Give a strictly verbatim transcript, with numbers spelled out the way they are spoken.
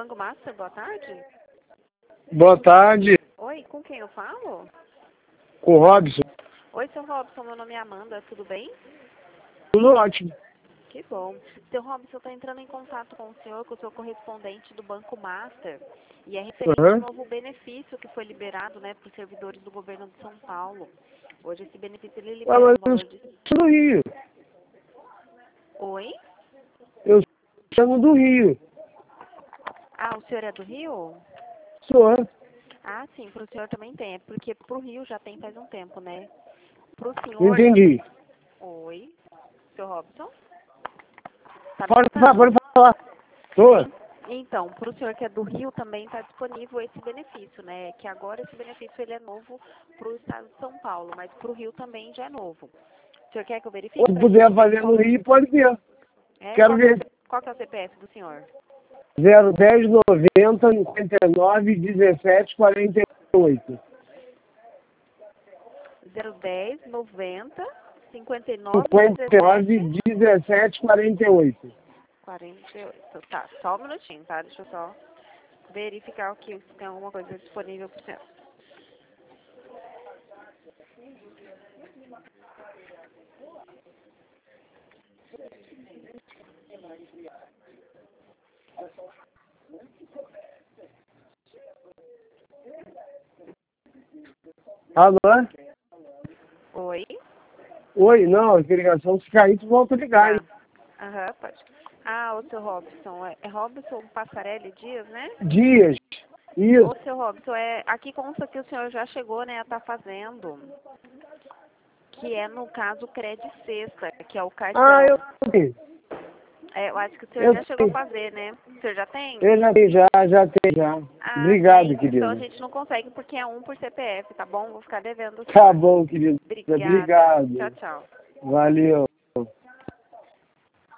Banco Master, boa tarde. Boa tarde, Oi, com quem eu falo? com o Robson. Oi, seu Robson, meu nome é Amanda, tudo bem? Tudo ótimo. Que bom. Seu Robson, está entrando em contato com o senhor, com o seu correspondente do Banco Master. E é referente Uhum. ao novo benefício que foi liberado, né, para os servidores do governo de São Paulo. Hoje esse benefício ele Ué, libera mas um eu valor de... sou do Rio. Oi? Eu chamo do Rio. Ah, o senhor é do Rio? Sou. Ah, sim, para o senhor também tem. É porque para o Rio já tem faz um tempo, né? Para o Não senhor entendi. também... Oi? Seu Robson? Tá me Pode falar, escutando? pode falar. Sou. Então, para o senhor que é do Rio também está disponível esse benefício, né? Que agora esse benefício ele é novo para o estado de São Paulo, mas para o Rio também já é novo. O senhor quer que eu verifique Se para a puder gente ver fazer qual, no Rio, pode ver. é, Quero qual, que é o, ver. C- qual que é o C P F do senhor? zero dez noventa cinquenta e nove dezessete quarenta e oito. zero dez noventa cinquenta e nove cinquenta e nove dezessete dezessete quarenta e oito. quarenta e oito. Tá, só um minutinho, tá? Deixa eu só verificar aqui se tem alguma coisa disponível para o senhor. Alô? Oi? Oi, não, a ligação se cair, tu volta a ligar, hein? Tá. Aham, pode. Ah, o seu Robson, é, é Robson Passarelli Dias, né? Dias. Isso. Ô, seu Robson, é, aqui consta que o senhor já chegou, né, a estar fazendo, que é, no caso, o Cred Sexta, que é o Ah, cartão. eu sei. É, eu acho que o senhor Eu já chegou a sei. fazer, né? O senhor já tem? Eu já tenho, já, já tenho, já. Ah, Obrigado, tem. Então a querido. gente não consegue porque é um por C P F, tá bom? Vou ficar devendo o Tá senhor. bom, querido. Obrigada. Obrigado. Tchau, tchau. Valeu.